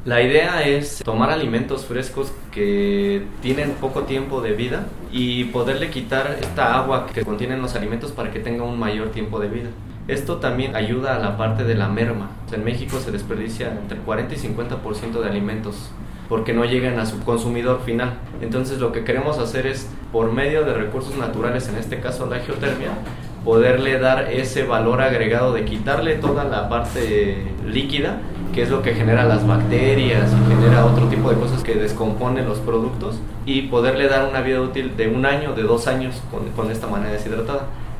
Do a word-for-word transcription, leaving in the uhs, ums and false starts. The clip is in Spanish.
La idea es tomar alimentos frescos que tienen poco tiempo de vida y poderle quitar esta agua que contienen los alimentos para que tenga un mayor tiempo de vida. Esto también ayuda a la parte de la merma. En México se desperdicia entre cuarenta y cincuenta por ciento de alimentos porque no llegan a su consumidor final. Entonces lo que queremos hacer es, por medio de recursos naturales, en este caso la geotermia, poderle dar ese valor agregado de quitarle toda la parte líquida, que es lo que genera las bacterias y genera otro tipo de cosas que descomponen los productos, y poderle dar una vida útil de un año, de dos años con, con esta manera deshidratada.